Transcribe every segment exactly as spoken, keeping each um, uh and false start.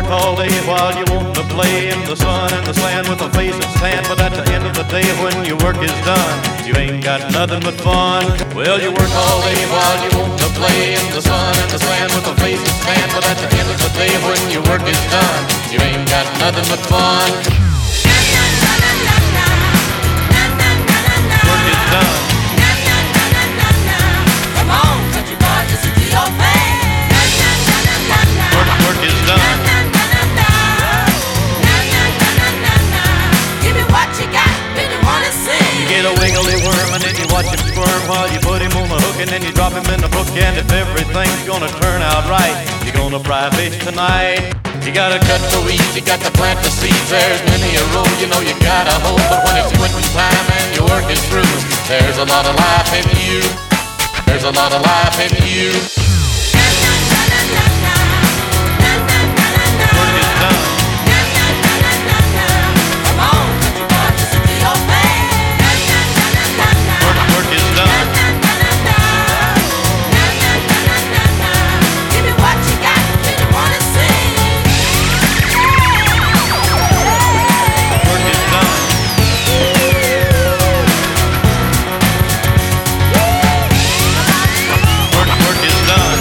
work all day while you want to play in the sun and the sand with a face that's tan. But at the end of the day when your work is done, you ain't got nothing but fun. Well, you work all day while you want to play in the sun and the sand with a face that's tan. But at the end of the day when your work is done, you ain't got nothing but fun. Work is done. Come on, country boy, listen to your man. Work, work is done. Give me what you got, then you wanna see. You get a wiggly worm and then you watch him squirm while you put him on the hook and then you drop him in the brook. And if everything's gonna turn out right, you're gonna fry fish tonight. You gotta cut the weeds, you got to plant the seeds. There's many a road you know you gotta hold, but when it's quitting time and your work is through, there's a lot of life in you. There's a lot of life in you. Work is done. Come on, country boy, listen to your man. Work, work is done. Give me what you got, then you wanna see. Work is done. Work, work is done.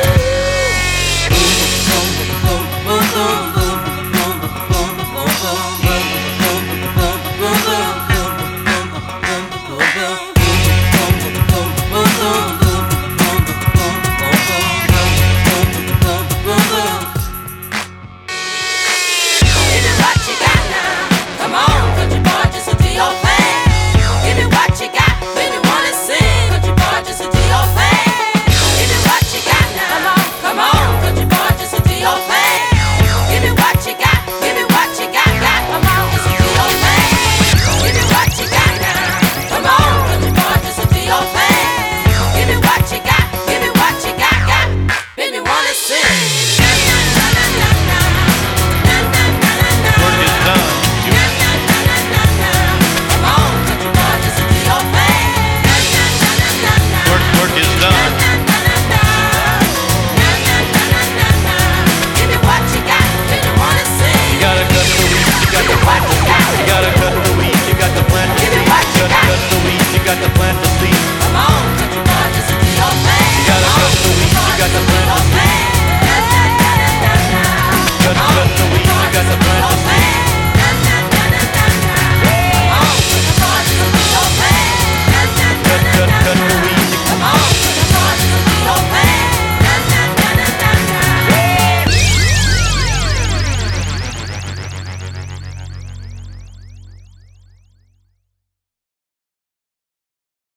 Boom, boom, boom, boom, boom, boom, boom, boom, boom.